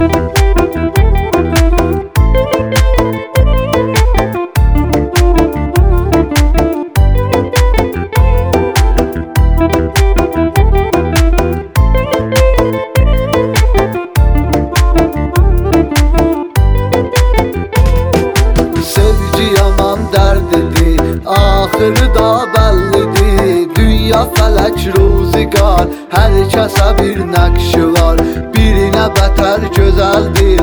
Axırı da bəllidir. Dünya, fələk, ruzigar, hər kəsə bir nəqşi var. Birinə bətər gözəldir,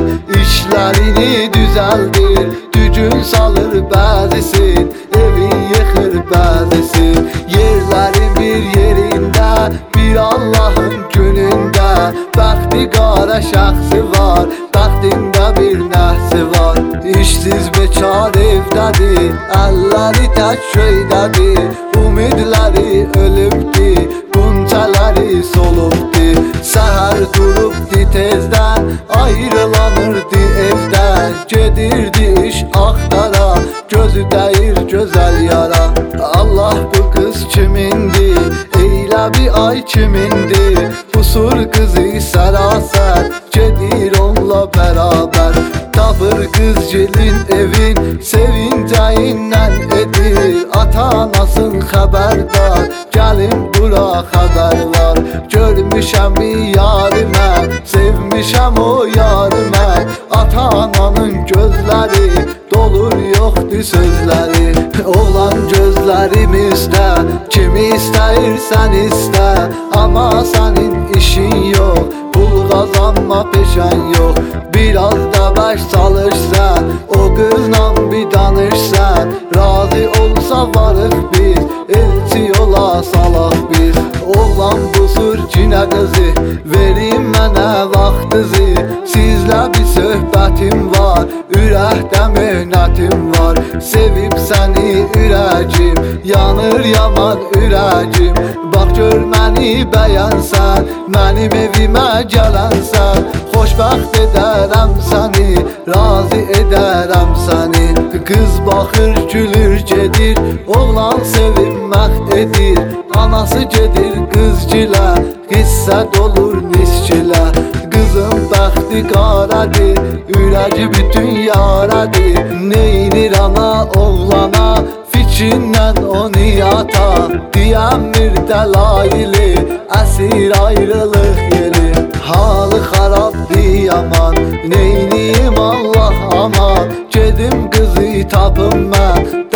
işlərini düzəldir. Dücün salır bəzisin, evin yıxır bəzisin. Yerlərin bir yerində, bir Allahın günündə. Bəxti qara şəxsi var, bəxtində bir nəhsi var. İşsiz bekar evdədir, əlləri tək köydədir. Ümidləri ölübdir, qunçələri solubdir. Səhər durubdi tezdən, ayrılanırdı evdən. Gedirdi iş axtara, gözü dəyir gözəl yara. Allah bu qız kimindir, eylə bir ay kimindir. Pusur qızı sərasər, gedir onunla bərabər. Tapır qızcilin evin, sevincəyindən edir. Ata-anasın xəbərdar, gəlin bura xəbər var. Görmüşəm bir yarimə, sevmişəm o yarimə. Ata-ananın gözləri, dolur yoxdur sözləri. Oğlan gözlərimizdə, kimi istəyirsən istə. Amma sənin işin yox, pul qazanma peşən yox. Biraz da bəş çalışsan, o qızla bir danışsan. Razı olsa varıq biz, elçi yola salaq biz. Oğlan busur cinə qızı, verin mənə vaxtınızı. Sizlə bir söhbətim var, ürəkdə möhnətim var. Sevib səni ürəkim, yanır yaman ürəkim. Bax gör məni bəyənsən, mənim evimə gələnsən. Xoşbəxt edərəm səni, razı edərəm səni. Qız baxır gülür gedir, oğlan sevinmək edir. Anası gedir qızgilə, qissət olur niskilə. Qızın bəxti qaradır, ürəci bütün yaradır. Neynir ana oğlana, fikrindən onu ata. Deyəmir dəlaili, əsir ayrılıq yeri. Halı xarabdır yaman, neyniyim Allah aman. Gedim qızı tapım mən,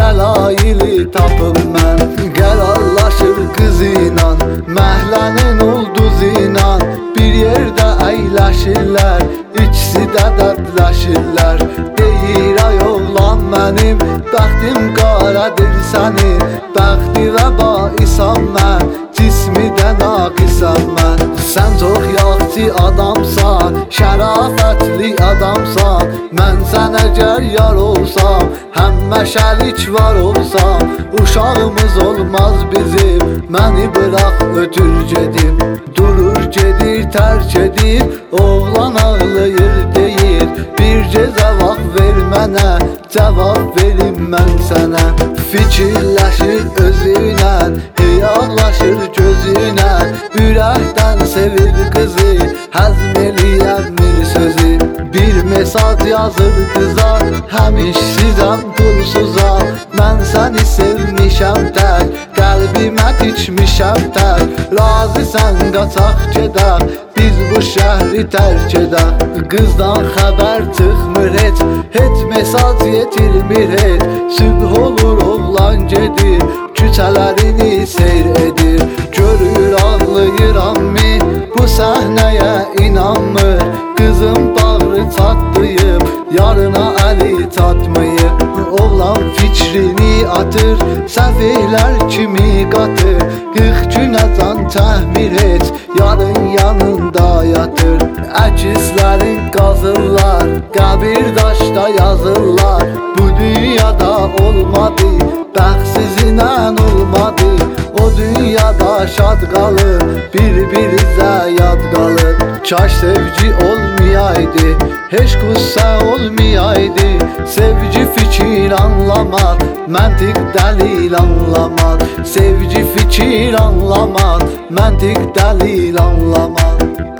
dəlaili tapım mən. Qərarlaşır qız ilə, məhlənin ulduzu ilə. Bir yerdə əyləşirlər, ikisi də dərdləşirlər. Deyir ay oğlan mənim, bəxtim qaradır sənin. Bəxti və baisam mən, cismi də naqisam mən. Sən çox yaxşı adamsan, şərafətli adamsan. Mən sənə əgər yar olsam, həmmə şərik var olsam. Uşağımız olmaz bizim, məni bıraq ötür gedim. Durur gedir tərk edir, oğlan ağlayır deyir. Bircə cavab ver mənə, cavab verim mən sənə. Fikirləşir özünə, heyallaşır gözünə. Ürəkdən sevir qızı, həzm eləyəmir sözü. Bir mesaj yazır qıza, həmişsizəm pulsuzam. Mən səni sevmişəm tək, qəlbimə tikmişəm tək. Razısən qaçaq gedək, biz bu şəhri tərk edək. Qızdan xəbər çıxmır heç mesaj yetirmir heç. Sübh olur oğlan gedir, küçələrini seyr edir. Görür ağlayıram min, bu səhnəyə inanmır. Qızın bağrı çatlayıb, yarına əli çatmayıb. Oğlan fikrini atır, səfihlər kimi qatır. 40 günə can təhmir et, yarın yanında yatır. Əkizlərin qazırlar, qəbir daşda yazırlar. Bu dünyada olmadı, bəxtsizlə olmadı. O dünyada şad qalır, bir-birizə yad qalır. Kaş sevgi olmayaydı, heç qüssə olmayaydı. Sevgi fikir anlamaz, məntiq dəlil anlamaz. Sevgi fikir anlamaz, məntiq dəlil anlamaz.